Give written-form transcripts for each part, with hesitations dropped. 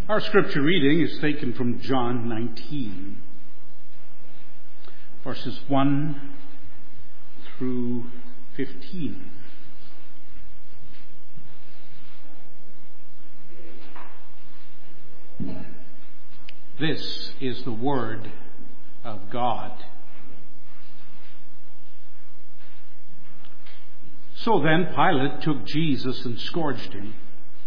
Our scripture reading is taken from John 19, verses 1 through 15. This is the word of God. So then Pilate took Jesus and scourged him.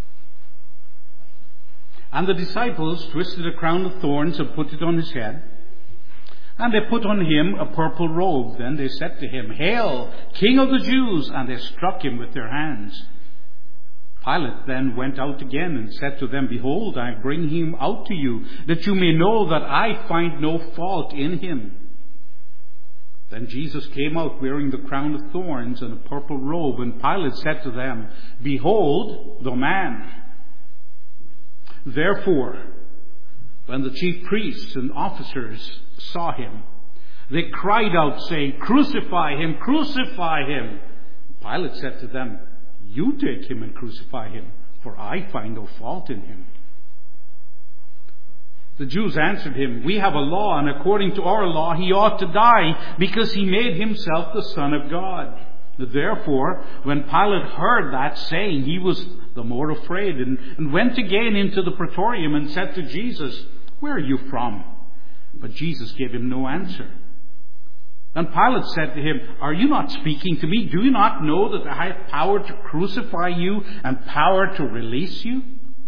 And the disciples twisted a crown of thorns and put it on his head. And they put on him a purple robe. Then they said to him, "Hail, King of the Jews!" And they struck him with their hands. Pilate then went out again and said to them, "Behold, I bring him out to you, that you may know that I find no fault in him." Then Jesus came out wearing the crown of thorns and a purple robe. And Pilate said to them, "Behold the man." Therefore, when the chief priests and officers saw him, they cried out, saying, "Crucify him! Crucify him!" Pilate said to them, "You take him and crucify him, for I find no fault in him." The Jews answered him, "We have a law, and according to our law he ought to die, because he made himself the Son of God." Therefore, when Pilate heard that saying, he was the more afraid, and went again into the praetorium and said to Jesus, "Where are you from?" But Jesus gave him no answer. Then Pilate said to him, "Are you not speaking to me? Do you not know that I have power to crucify you and power to release you?"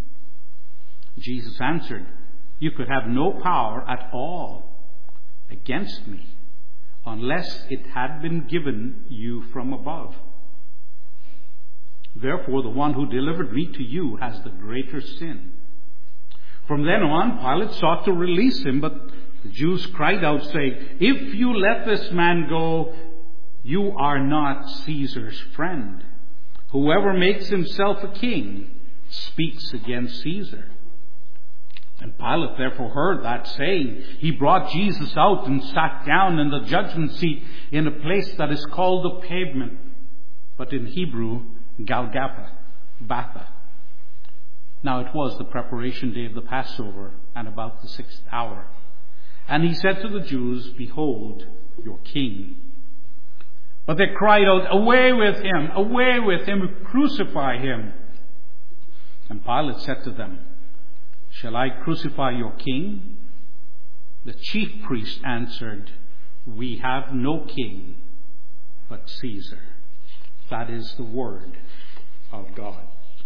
Jesus answered, "You could have no power at all against me, unless it had been given you from above. Therefore, the one who delivered me to you has the greater sin." From then on, Pilate sought to release him, but the Jews cried out, saying, "If you let this man go, you are not Caesar's friend. Whoever makes himself a king speaks against Caesar." And Pilate therefore heard that saying. He brought Jesus out and sat down in the judgment seat in a place that is called the Pavement, but in Hebrew, Batha. Now it was the preparation day of the Passover, and about the 6th hour. And he said to the Jews, "Behold your king." But they cried out, "Away with him! Away with him! Crucify him!" And Pilate said to them, "Shall I crucify your king?" The chief priest answered, "We have no king but Caesar." That is the word of God.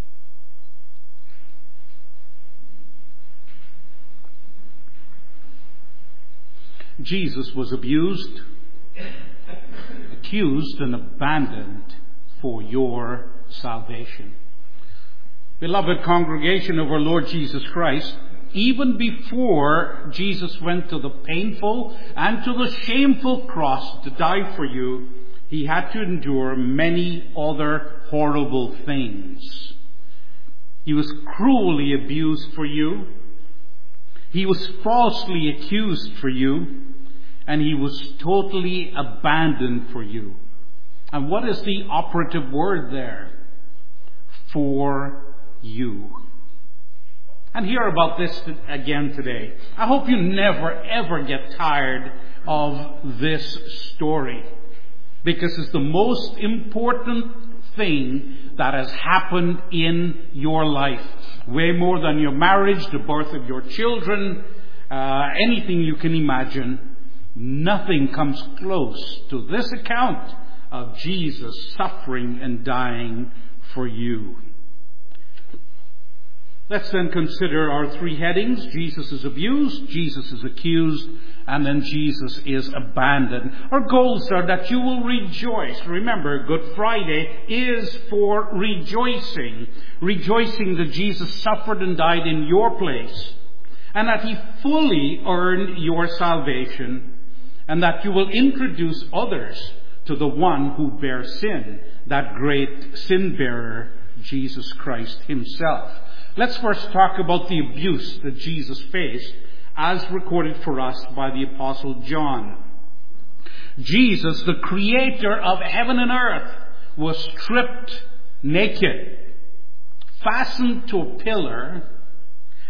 Jesus was abused, accused, and abandoned for your salvation. Beloved congregation of our Lord Jesus Christ, even before Jesus went to the painful and to the shameful cross to die for you, he had to endure many other horrible things. He was cruelly abused for you. He was falsely accused for you. And he was totally abandoned for you. And what is the operative word there? For you. And hear about this again today. I hope you never ever get tired of this story, because it's the most important thing that has happened in your life. Way more than your marriage, the birth of your children, anything you can imagine. Nothing comes close to this account of Jesus suffering and dying for you. Let's then consider our three headings. Jesus is abused, Jesus is accused, and then Jesus is abandoned. Our goals are that you will rejoice. Remember, Good Friday is for rejoicing. Rejoicing that Jesus suffered and died in your place, and that he fully earned your salvation, and that you will introduce others to the one who bears sin, that great sin bearer, Jesus Christ himself. Let's first talk about the abuse that Jesus faced, as recorded for us by the Apostle John. Jesus, the creator of heaven and earth, was stripped naked, fastened to a pillar,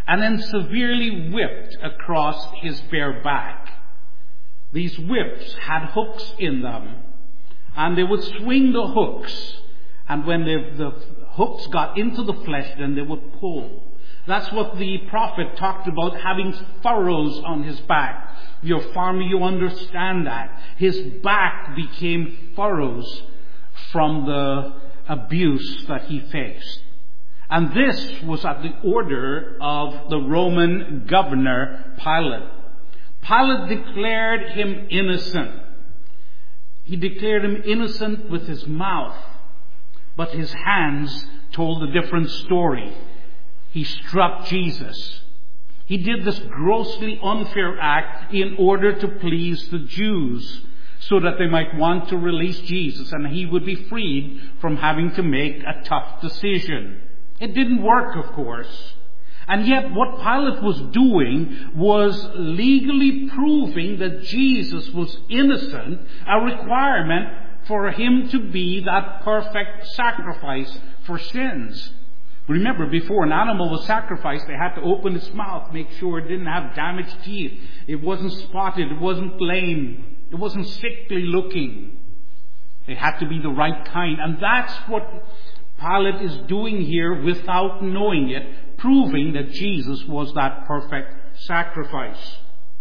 and then severely whipped across his bare back. These whips had hooks in them, and they would swing the hooks, and when the hooks got into the flesh, then they would pull. That's what the prophet talked about, having furrows on his back. Your farmer, you understand that. His back became furrows from the abuse that he faced. And this was at the order of the Roman governor, Pilate. Pilate declared him innocent. He declared him innocent with his mouth, but his hands told a different story. He struck Jesus. He did this grossly unfair act in order to please the Jews, so that they might want to release Jesus and he would be freed from having to make a tough decision. It didn't work, of course. And yet what Pilate was doing was legally proving that Jesus was innocent, a requirement for him to be that perfect sacrifice for sins. Remember, before an animal was sacrificed, they had to open its mouth, make sure it didn't have damaged teeth. It wasn't spotted, it wasn't lame, it wasn't sickly looking. It had to be the right kind. And that's what Pilate is doing here without knowing it, proving that Jesus was that perfect sacrifice.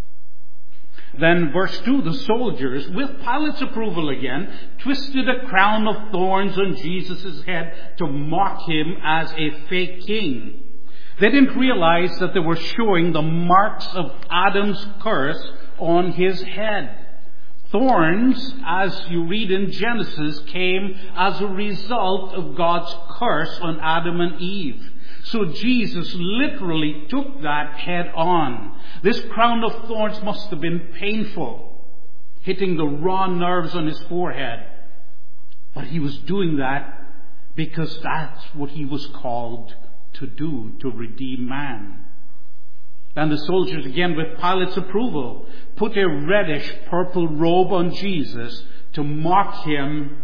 Then verse 2, the soldiers, with Pilate's approval again, twisted a crown of thorns on Jesus' head to mock him as a fake king. They didn't realize that they were showing the marks of Adam's curse on his head. Thorns, as you read in Genesis, came as a result of God's curse on Adam and Eve. So Jesus literally took that head on. This crown of thorns must have been painful, hitting the raw nerves on his forehead. But he was doing that because that's what he was called to do, to redeem man. And the soldiers, again with Pilate's approval, put a reddish purple robe on Jesus to mock him,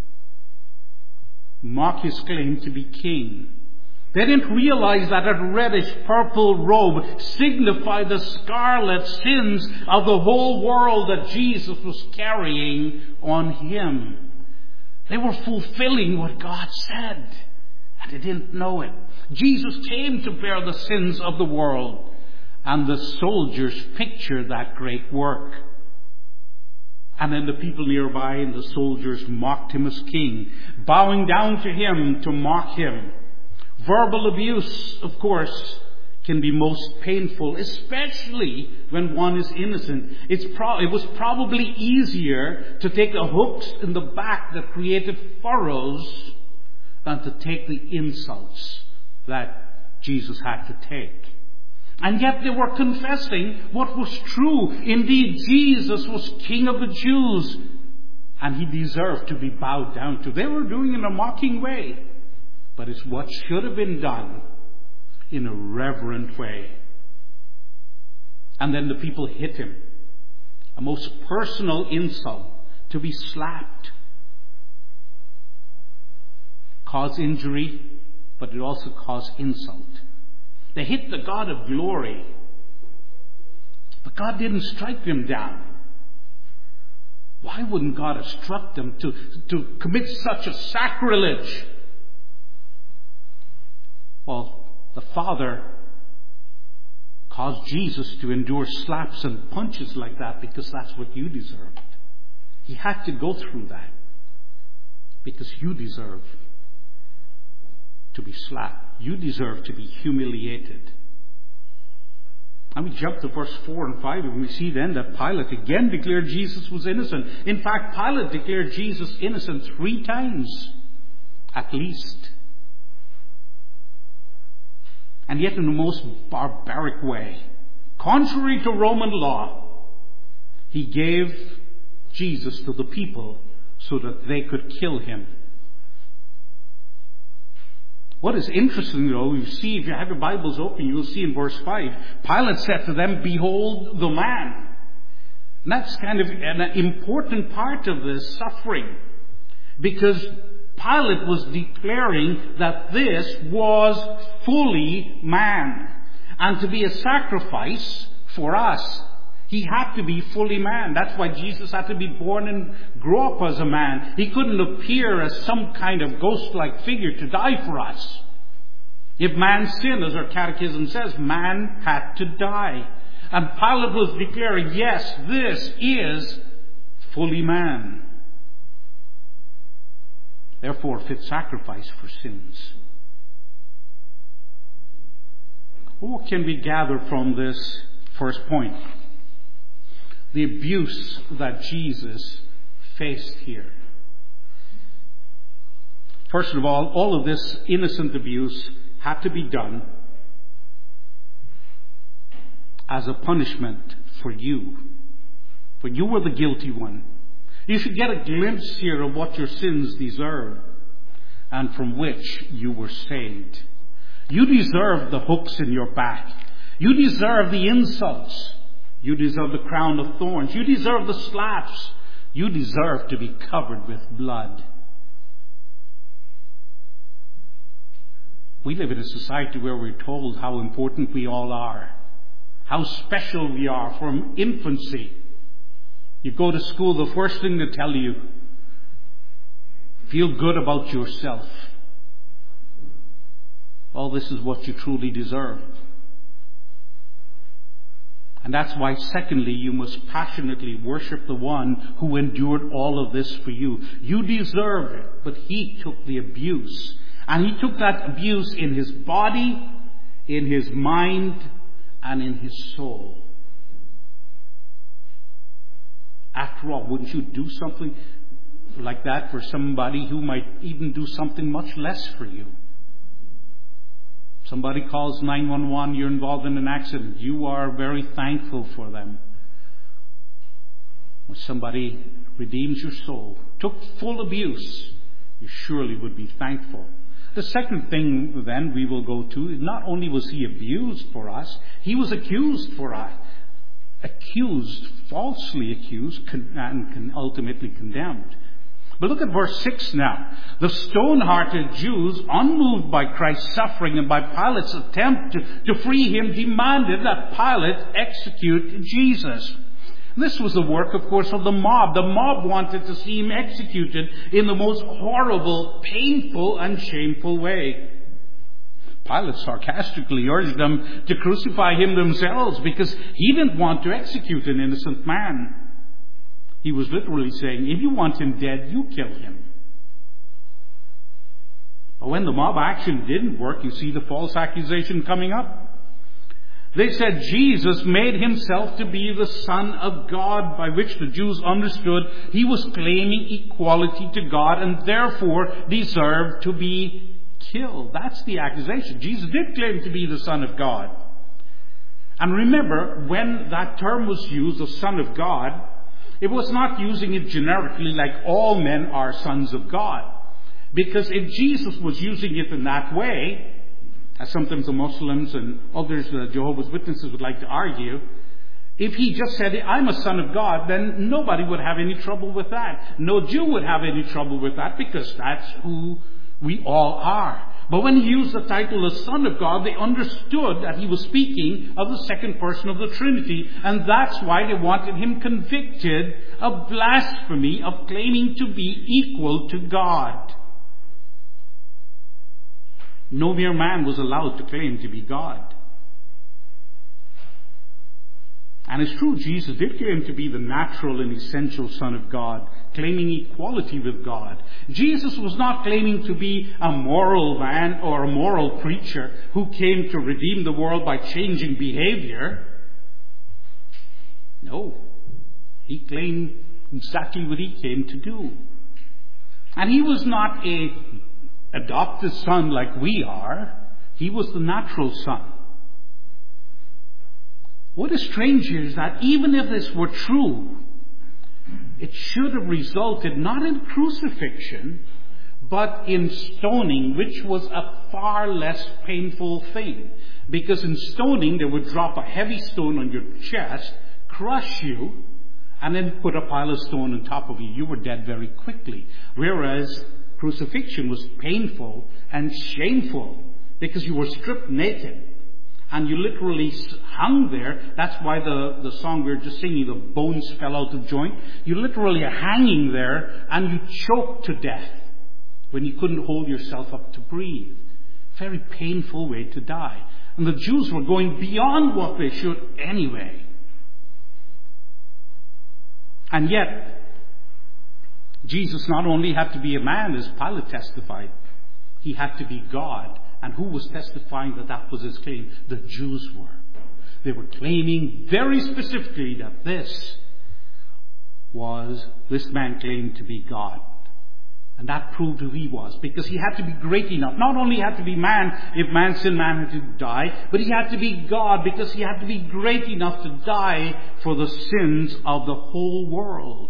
mock his claim to be king. They didn't realize that a reddish purple robe signified the scarlet sins of the whole world that Jesus was carrying on him. They were fulfilling what God said, and they didn't know it. Jesus came to bear the sins of the world, and the soldiers pictured that great work. And then the people nearby and the soldiers mocked him as king, bowing down to him to mock him. Verbal abuse, of course, can be most painful, especially when one is innocent. It was probably easier to take the hooks in the back that created furrows than to take the insults that Jesus had to take. And yet they were confessing what was true. Indeed, Jesus was King of the Jews, and he deserved to be bowed down to. They were doing it in a mocking way. But it's what should have been done in a reverent way. And then the people hit him. A most personal insult, to be slapped. Caused injury, but it also caused insult. They hit the God of glory. But God didn't strike them down. Why wouldn't God have struck them to commit such a sacrilege? Well, the Father caused Jesus to endure slaps and punches like that because that's what you deserved. He had to go through that because you deserve to be slapped. You deserve to be humiliated. And we jump to verse 4 and 5 and we see then that Pilate again declared Jesus was innocent. In fact, Pilate declared Jesus innocent 3 times at least. And yet in the most barbaric way, contrary to Roman law, he gave Jesus to the people so that they could kill him. What is interesting though, you see, if you have your Bibles open, you will see in verse 5, Pilate said to them, "Behold the man." And that's kind of an important part of this suffering, because Pilate was declaring that this was fully man. And to be a sacrifice for us, he had to be fully man. That's why Jesus had to be born and grow up as a man. He couldn't appear as some kind of ghost-like figure to die for us. If man sinned, as our catechism says, man had to die. And Pilate was declaring, yes, this is fully man. Therefore, fit sacrifice for sins. What can we gather from this first point? The abuse that Jesus faced here. First of all of this innocent abuse had to be done as a punishment for you. For you were the guilty one. You should get a glimpse here of what your sins deserve and from which you were saved. You deserve the hooks in your back. You deserve the insults. You deserve the crown of thorns. You deserve the slaps. You deserve to be covered with blood. We live in a society where we're told how important we all are, how special we are from infancy. You go to school, the first thing they tell you, feel good about yourself. Well, this is what you truly deserve. And that's why, secondly, you must passionately worship the one who endured all of this for you. You deserve it, but he took the abuse. And he took that abuse in his body, in his mind, and in his soul. After all, wouldn't you do something like that for somebody who might even do something much less for you? Somebody calls 911, you're involved in an accident. You are very thankful for them. When somebody redeems your soul, took full abuse, you surely would be thankful. The second thing then we will go to, not only was he abused for us, he was accused for us. Falsely accused, and ultimately condemned. But look at verse 6 now. The stone-hearted Jews, unmoved by Christ's suffering and by Pilate's attempt to free him, demanded that Pilate execute Jesus. This was the work, of course, of the mob. The mob wanted to see him executed in the most horrible, painful, and shameful way. Pilate sarcastically urged them to crucify him themselves because he didn't want to execute an innocent man. He was literally saying, if you want him dead, you kill him. But when the mob action didn't work, you see the false accusation coming up. They said Jesus made himself to be the Son of God, by which the Jews understood he was claiming equality to God and therefore deserved to be killed. That's the accusation. Jesus did claim to be the Son of God. And remember, when that term was used, the Son of God, it was not using it generically like all men are sons of God. Because if Jesus was using it in that way, as sometimes the Muslims and others, Jehovah's Witnesses, would like to argue, if he just said, I'm a son of God, then nobody would have any trouble with that. No Jew would have any trouble with that because that's who we all are. But when he used the title of Son of God, they understood that he was speaking of the second person of the Trinity, and that's why they wanted him convicted of blasphemy, of claiming to be equal to God. No mere man was allowed to claim to be God. And it's true, Jesus did claim to be the natural and essential Son of God, claiming equality with God. Jesus was not claiming to be a moral man or a moral preacher who came to redeem the world by changing behavior. No. He claimed exactly what he came to do. And he was not an adopted son like we are. He was the natural son. What is strange here is that even if this were true, it should have resulted not in crucifixion, but in stoning, which was a far less painful thing. Because in stoning, they would drop a heavy stone on your chest, crush you, and then put a pile of stone on top of you. You were dead very quickly. Whereas crucifixion was painful and shameful because you were stripped naked. and you literally hung there. That's why the song we were just singing, the bones fell out of joint. You literally are hanging there and you choked to death when you couldn't hold yourself up to breathe. Very painful way to die. And the Jews were going beyond what they should anyway. And yet, Jesus not only had to be a man, as Pilate testified, he had to be God. And who was testifying that that was his claim? The Jews were. They were claiming very specifically that this man claimed to be God. And that proved who he was, because he had to be great enough. Not only had to be man, if man sinned, man had to die, but he had to be God, because he had to be great enough to die for the sins of the whole world.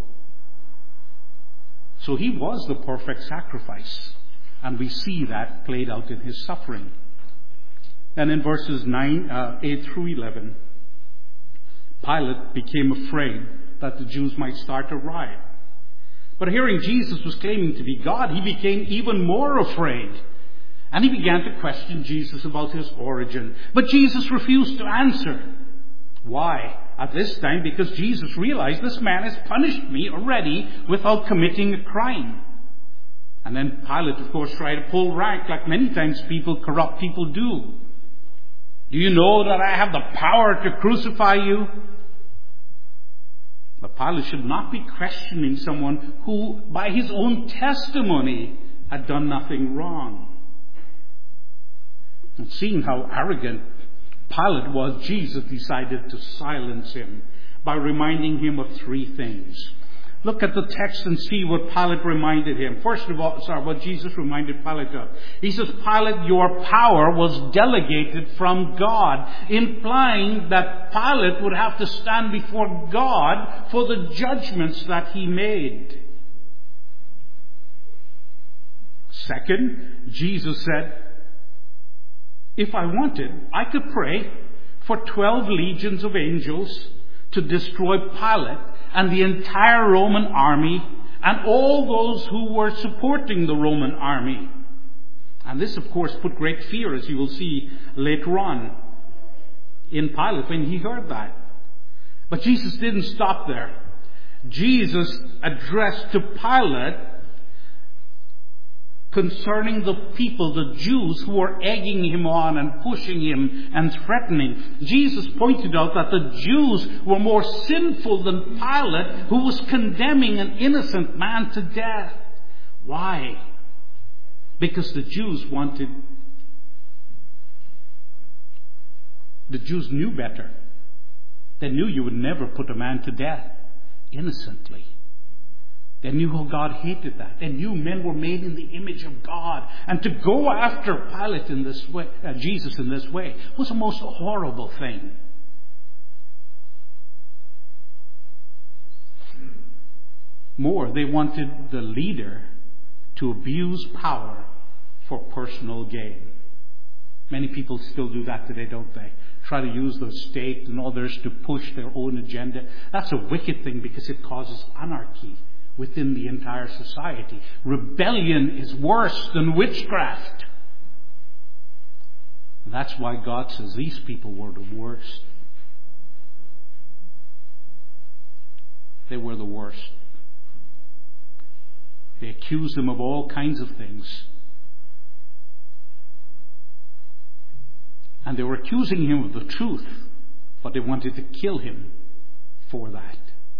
So he was the perfect sacrifice. And we see that played out in his suffering. And in verses 8 through 11, Pilate became afraid that the Jews might start a riot. But hearing Jesus was claiming to be God, he became even more afraid. And he began to question Jesus about his origin. But Jesus refused to answer. Why? At this time, because Jesus realized this man has punished me already without committing a crime. And then Pilate, of course, tried to pull rank, like many times corrupt people do. Do you know that I have the power to crucify you? But Pilate should not be questioning someone who, by his own testimony, had done nothing wrong. And seeing how arrogant Pilate was, Jesus decided to silence him by reminding him of three things. Look at the text and see what Pilate reminded him. First of all, what Jesus reminded Pilate of. He says, Pilate, your power was delegated from God, implying that Pilate would have to stand before God for the judgments that he made. Second, Jesus said, if I wanted, I could pray for 12 legions of angels to destroy Pilate and the entire Roman army and all those who were supporting the Roman army. And this, of course, put great fear, as you will see later on, in Pilate when he heard that. But Jesus didn't stop there. Jesus addressed to Pilate concerning the people, the Jews, who were egging him on and pushing him and threatening. Jesus pointed out that the Jews were more sinful than Pilate, who was condemning an innocent man to death. Why? Because the Jews knew better. They knew you would never put a man to death innocently. They knew how God hated that. They knew men were made in the image of God. And to go after Pilate in this way, Jesus in this way, was a most horrible thing. More, they wanted the leader to abuse power for personal gain. Many people still do that today, don't they? Try to use the state and others to push their own agenda. That's a wicked thing, because it causes anarchy within the entire society. Rebellion is worse than witchcraft. And that's why God says these people were the worst. They were the worst. They accused him of all kinds of things. And they were accusing him of the truth, but they wanted to kill him for that.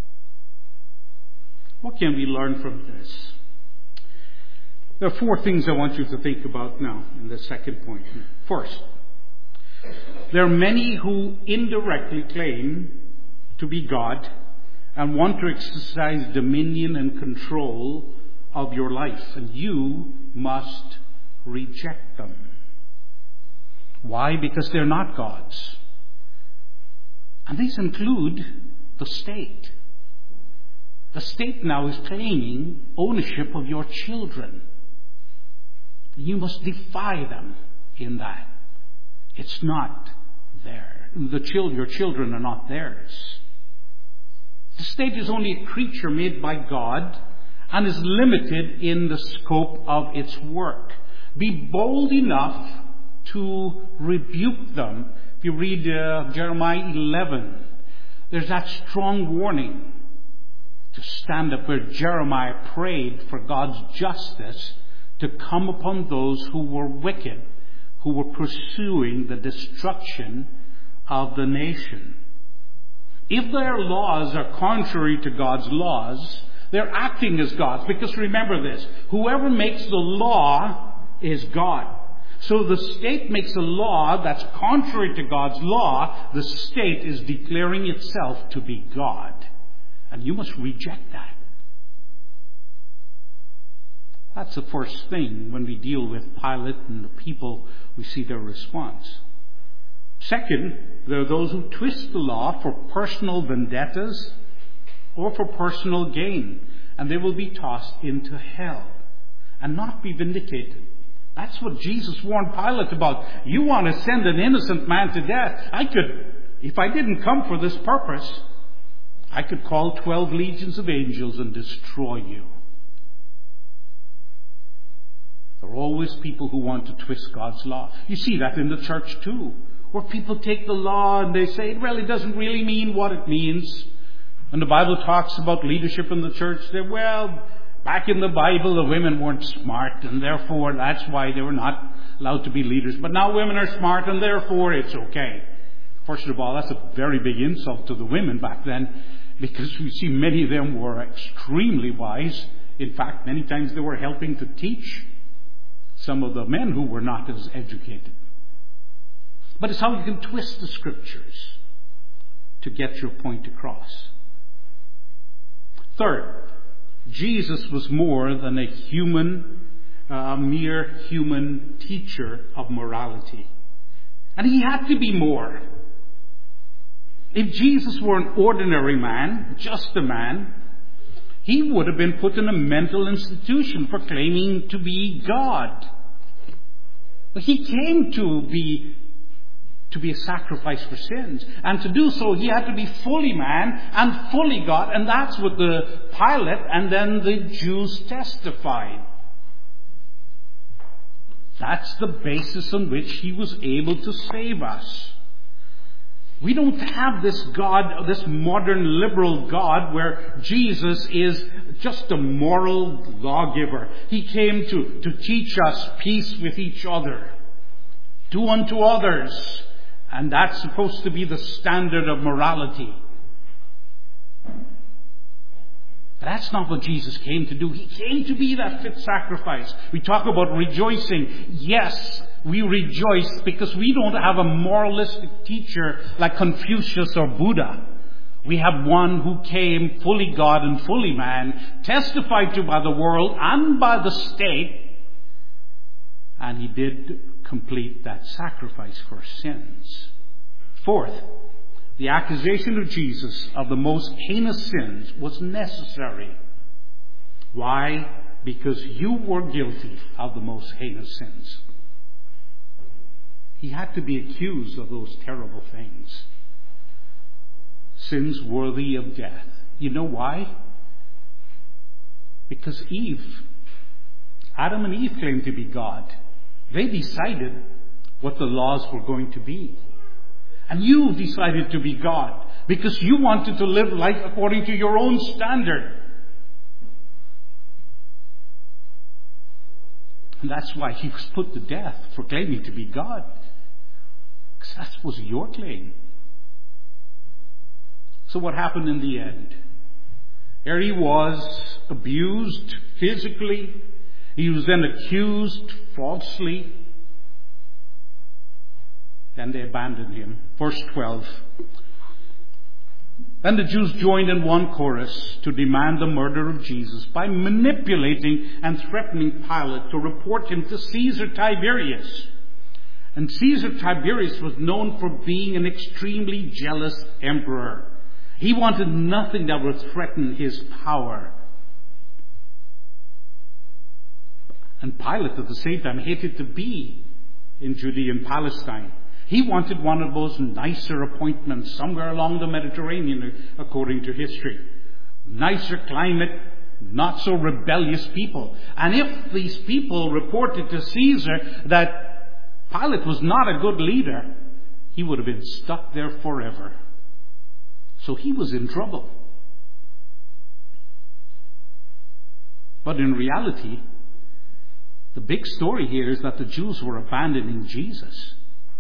What can we learn from this? There are four things I want you to think about now in the second point. First, there are many who indirectly claim to be God and want to exercise dominion and control of your life, and you must reject them. Why? Because they're not gods. And these include the state. The state now is claiming ownership of your children. You must defy them in that. It's not there. Your children are not theirs. The state is only a creature made by God and is limited in the scope of its work. Be bold enough to rebuke them. If you read Jeremiah 11, there's that strong warning to stand up, where Jeremiah prayed for God's justice to come upon those who were wicked, who were pursuing the destruction of the nation. If their laws are contrary to God's laws, they're acting as gods. Because remember this, whoever makes the law is God. So the state makes a law that's contrary to God's law, the state is declaring itself to be God. And you must reject that. That's the first thing when we deal with Pilate and the people, we see their response. Second, there are those who twist the law for personal vendettas or for personal gain, and they will be tossed into hell and not be vindicated. That's what Jesus warned Pilate about. You want to send an innocent man to death. I could, if I didn't come for this purpose, I could call 12 legions of angels and destroy you. There are always people who want to twist God's law. You see that in the church too, where people take the law and they say it really doesn't really mean what it means. When the Bible talks about leadership in the church, they well, back in the Bible the women weren't smart and therefore that's why they were not allowed to be leaders. But now women are smart and therefore it's okay. First of all, that's a very big insult to the women back then, because we see many of them were extremely wise. In fact, many times they were helping to teach some of the men who were not as educated. But it's how you can twist the scriptures to get your point across. Third, Jesus was more than a mere human teacher of morality. And he had to be more. If Jesus were an ordinary man, just a man, he would have been put in a mental institution for claiming to be God. But he came to be a sacrifice for sins. And to do so, he had to be fully man and fully God. And that's what the Pilate and then the Jews testified. That's the basis on which he was able to save us. We don't have this God, this modern liberal God where Jesus is just a moral lawgiver. He came to teach us peace with each other. Do unto others. And that's supposed to be the standard of morality. But that's not what Jesus came to do. He came to be that fit sacrifice. We talk about rejoicing. Yes, we rejoice because we don't have a moralistic teacher like Confucius or Buddha. We have one who came fully God and fully man, testified to by the world and by the state, and he did complete that sacrifice for sins. Fourth, the accusation of Jesus of the most heinous sins was necessary. Why? Because you were guilty of the most heinous sins. He had to be accused of those terrible things. Sins worthy of death. You know why? Because Adam and Eve claimed to be God. They decided what the laws were going to be. And you decided to be God because you wanted to live life according to your own standard. And that's why he was put to death for claiming to be God. Because that was your claim. So what happened in the end? There he was, abused physically. He was then accused falsely. Then they abandoned him. Verse 12. Then the Jews joined in one chorus to demand the murder of Jesus by manipulating and threatening Pilate to report him to Caesar Tiberius. And Caesar Tiberius was known for being an extremely jealous emperor. He wanted nothing that would threaten his power. And Pilate at the same time hated to be in Judea and Palestine. He wanted one of those nicer appointments somewhere along the Mediterranean, according to history. Nicer climate, not so rebellious people. And if these people reported to Caesar that Pilate was not a good leader. He would have been stuck there forever. So he was in trouble. But in reality, the big story here is that the Jews were abandoning Jesus.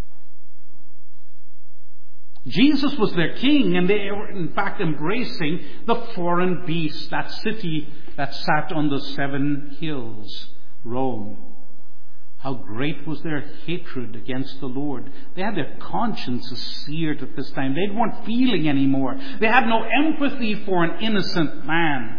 Jesus was their king, and they were in fact embracing the foreign beast, that city that sat on the 7 hills, Rome. How great was their hatred against the Lord. They had their consciences seared at this time. They weren't feeling anymore. They had no empathy for an innocent man.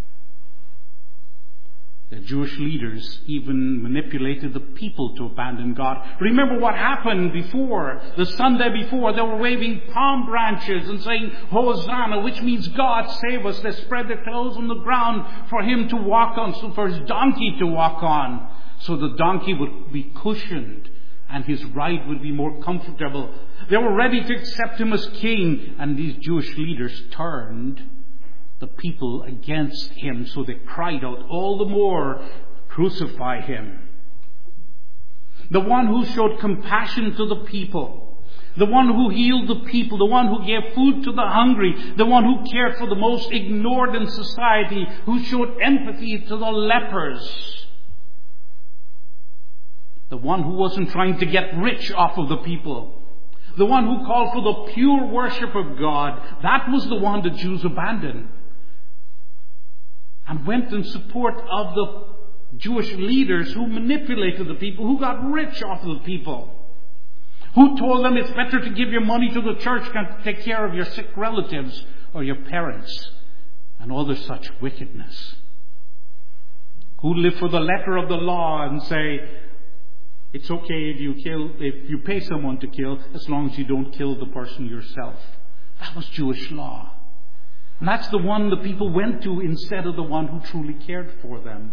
The Jewish leaders even manipulated the people to abandon God. Remember what happened before, the Sunday before. They were waving palm branches and saying, Hosanna, which means God save us. They spread their clothes on the ground for him to walk on, so for his donkey to walk on. So the donkey would be cushioned and his ride would be more comfortable. They were ready to accept him as king, and these Jewish leaders turned the people against him, so they cried out all the more, crucify him. The one who showed compassion to the people, the one who healed the people, the one who gave food to the hungry, the one who cared for the most ignored in society, who showed empathy to the lepers, the one who wasn't trying to get rich off of the people, the one who called for the pure worship of God, that was the one the Jews abandoned and went in support of the Jewish leaders who manipulated the people, who got rich off of the people, who told them it's better to give your money to the church than to take care of your sick relatives or your parents, and other such wickedness, who live for the letter of the law and say, it's okay if you pay someone to kill, as long as you don't kill the person yourself. That was Jewish law. And that's the one the people went to instead of the one who truly cared for them.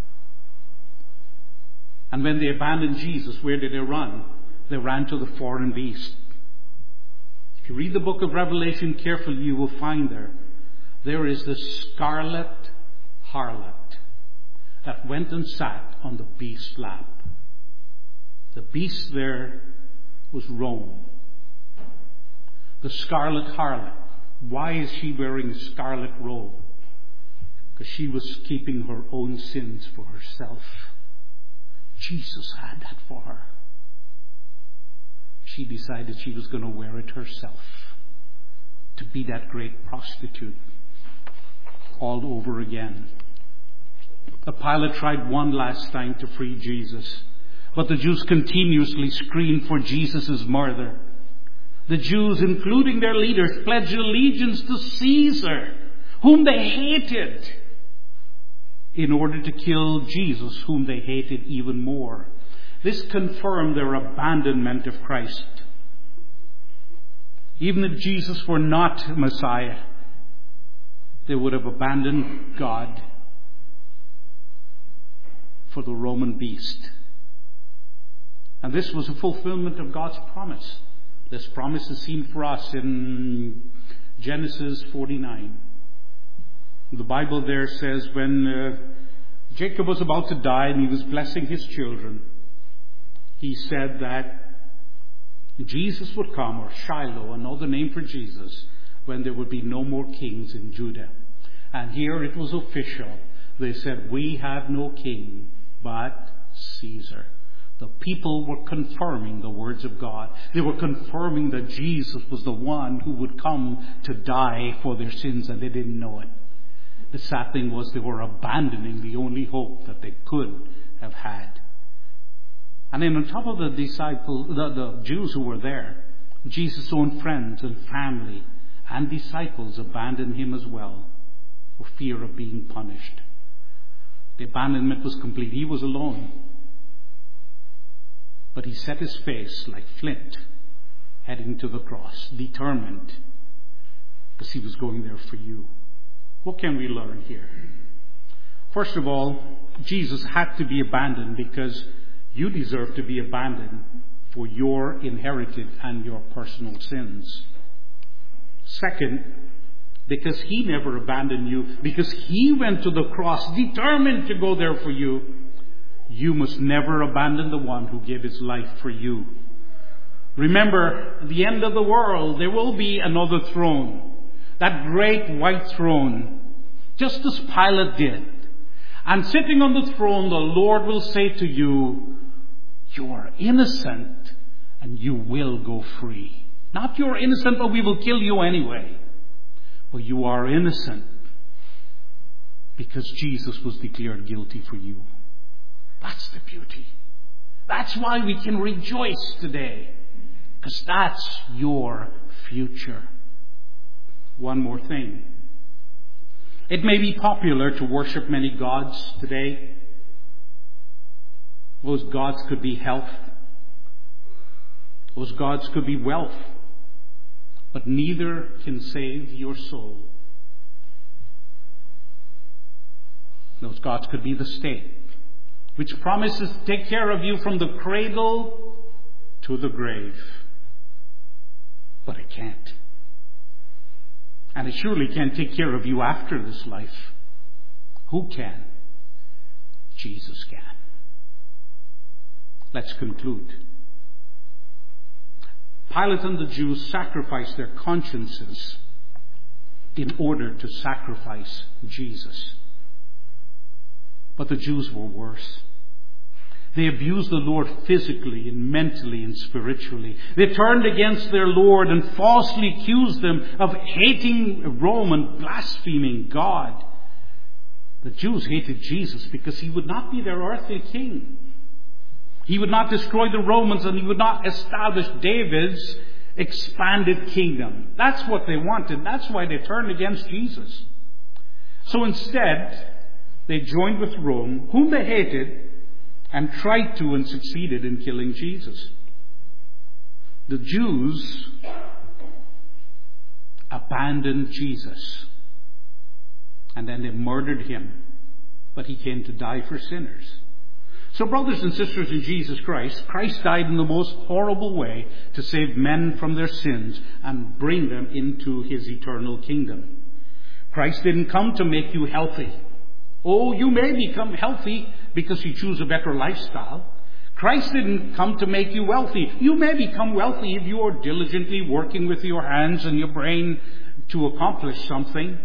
And when they abandoned Jesus, where did they run? They ran to the foreign beast. If you read the book of Revelation carefully, you will find there is the scarlet harlot that went and sat on the beast's lap. The beast there was Rome. The scarlet harlot. Why is she wearing a scarlet robe? Because she was keeping her own sins for herself. Jesus had that for her. She decided she was going to wear it herself, to be that great prostitute all over again. Pilate tried one last time to free Jesus, but the Jews continuously screamed for Jesus' murder. The Jews, including their leaders, pledged allegiance to Caesar, whom they hated, in order to kill Jesus, whom they hated even more. This confirmed their abandonment of Christ. Even if Jesus were not Messiah, they would have abandoned God for the Roman beast. And this was a fulfillment of God's promise. This promise is seen for us in Genesis 49. The Bible there says when Jacob was about to die and he was blessing his children, he said that Jesus would come, or Shiloh, another name for Jesus, when there would be no more kings in Judah. And here it was official. They said, we have no king but Caesar. The people were confirming the words of God. They were confirming that Jesus was the one who would come to die for their sins, and they didn't know it. The sad thing was they were abandoning the only hope that they could have had. And then on top of the disciples, the Jews who were there, Jesus' own friends and family and disciples abandoned him as well, for fear of being punished. The abandonment was complete. He was alone. But he set his face like flint, heading to the cross, determined, because he was going there for you. What can we learn here? First of all, Jesus had to be abandoned because you deserve to be abandoned for your inherited and your personal sins. Second, because he never abandoned you, because he went to the cross determined to go there for you, you must never abandon the one who gave his life for you. Remember, at the end of the world, there will be another throne. That great white throne, just as Pilate did. And sitting on the throne, the Lord will say to you, you are innocent and you will go free. Not you're innocent, but we will kill you anyway. But you are innocent because Jesus was declared guilty for you. That's the beauty. That's why we can rejoice today. Because that's your future. One more thing. It may be popular to worship many gods today. Those gods could be health. Those gods could be wealth. But neither can save your soul. Those gods could be the state, which promises to take care of you from the cradle to the grave. But it can't. And it surely can't take care of you after this life. Who can? Jesus can. Let's conclude. Pilate and the Jews sacrificed their consciences in order to sacrifice Jesus. But the Jews were worse. They abused the Lord physically and mentally and spiritually. They turned against their Lord and falsely accused them of hating Rome and blaspheming God. The Jews hated Jesus because he would not be their earthly king. He would not destroy the Romans and he would not establish David's expanded kingdom. That's what they wanted. That's why they turned against Jesus. So instead, they joined with Rome, whom they hated, and tried to and succeeded in killing Jesus. The Jews abandoned Jesus. And then they murdered him. But he came to die for sinners. So brothers and sisters in Jesus Christ, Christ died in the most horrible way to save men from their sins and bring them into his eternal kingdom. Christ didn't come to make you healthy. Oh, you may become healthy because you choose a better lifestyle. Christ didn't come to make you wealthy. You may become wealthy if you are diligently working with your hands and your brain to accomplish something.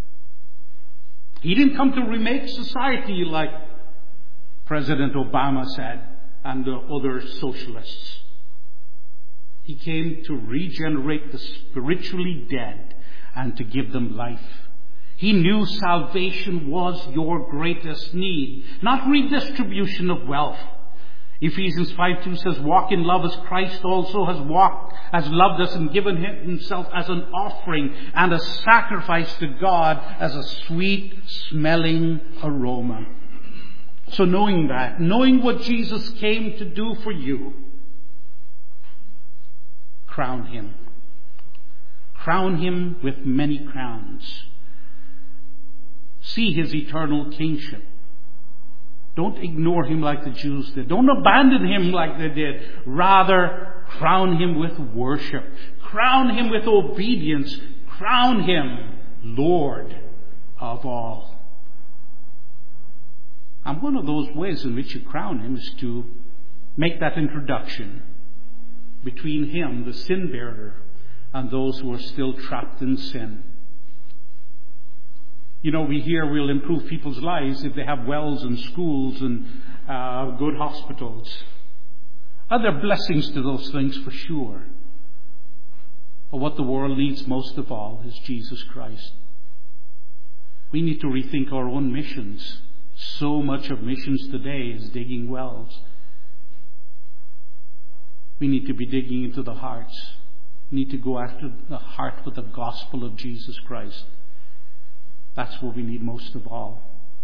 He didn't come to remake society like President Obama said and the other socialists. He came to regenerate the spiritually dead and to give them life. He knew salvation was your greatest need, not redistribution of wealth. Ephesians 5:2 says, walk in love as Christ also has loved us and given himself as an offering and a sacrifice to God as a sweet smelling aroma. So knowing that, knowing what Jesus came to do for you, crown him. Crown him with many crowns. See his eternal kingship. Don't ignore him like the Jews did. Don't abandon him like they did. Rather, crown him with worship. Crown him with obedience. Crown him Lord of all. And one of those ways in which you crown him is to make that introduction between him, the sin bearer, and those who are still trapped in sin. You know, we hear we'll improve people's lives if they have wells and schools and good hospitals. And there are blessings to those things for sure. But what the world needs most of all is Jesus Christ. We need to rethink our own missions. So much of missions today is digging wells. We need to be digging into the hearts. We need to go after the heart with the gospel of Jesus Christ. That's what we need most of all.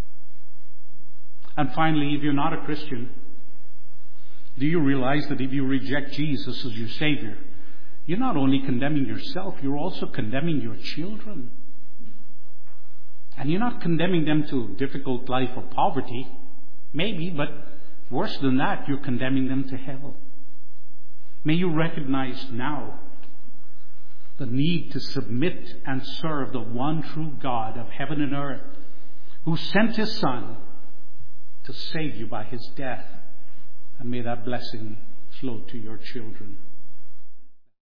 And finally, if you're not a Christian, do you realize that if you reject Jesus as your Savior, you're not only condemning yourself, you're also condemning your children. And you're not condemning them to a difficult life or poverty. Maybe, but worse than that, you're condemning them to hell. May you recognize now the need to submit and serve the one true God of heaven and earth, who sent his Son to to save you by his death. And may that blessing flow to your children.